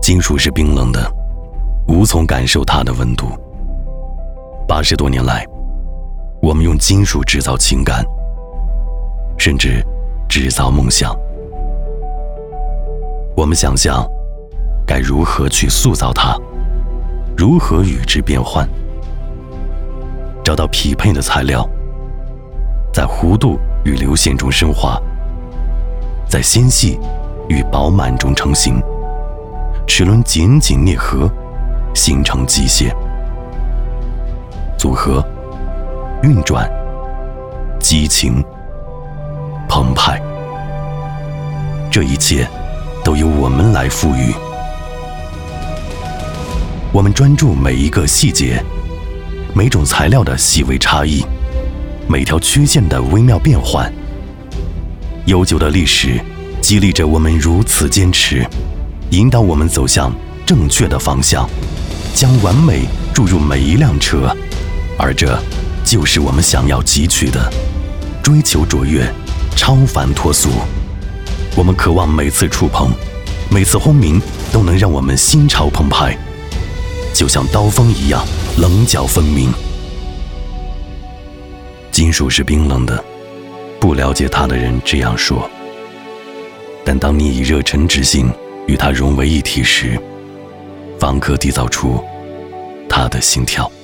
金属是冰冷的，无从感受它的温度。80多年来，我们用金属制造情感，甚至制造梦想。我们想象该如何去塑造它，如何与之变换，找到匹配的材料，在弧度与流线中升华，在纤细与饱满中成型，齿轮紧紧啮合，形成机械。组合、运转、激情、澎湃，这一切都由我们来赋予。我们专注每一个细节，每种材料的细微差异，每条曲线的微妙变换。悠久的历史激励着我们如此坚持，引导我们走向正确的方向，将完美注入每一辆车，而这就是我们想要汲取的，追求卓越，超凡脱俗。我们渴望每次触碰，每次轰鸣都能让我们心潮澎湃，就像刀锋一样棱角分明。金属是冰冷的，不了解它的人这样说，但当你以热忱之心与它融为一体时，方可缔造出它的心跳。